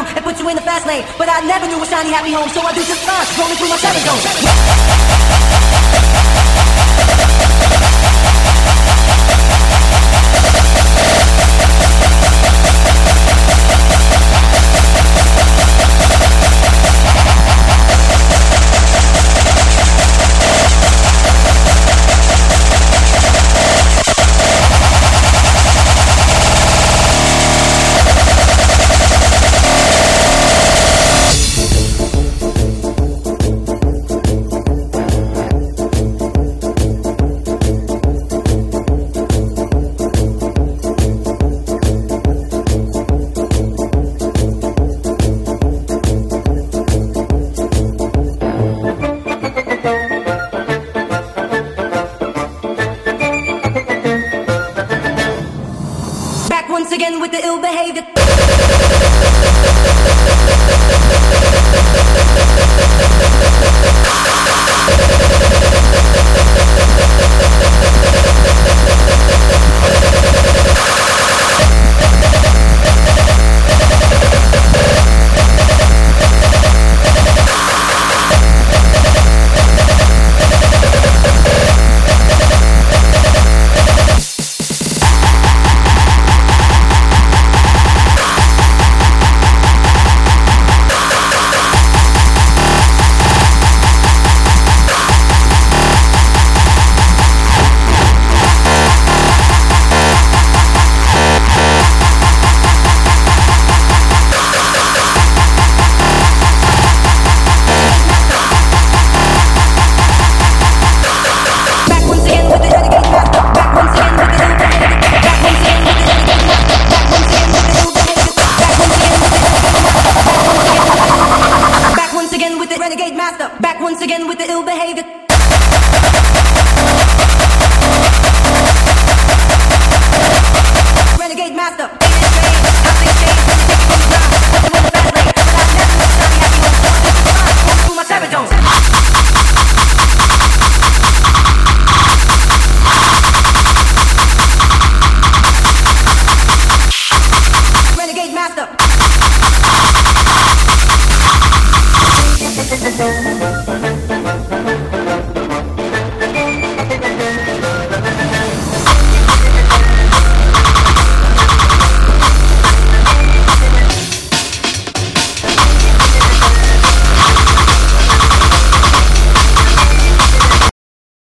and put you in the fast lane. But I never knew a shiny happy home, so I do just fine, rolling through my seven zone. Once again with the ill behavior. Back once again with the renegade master. Back once again with the ill behavior.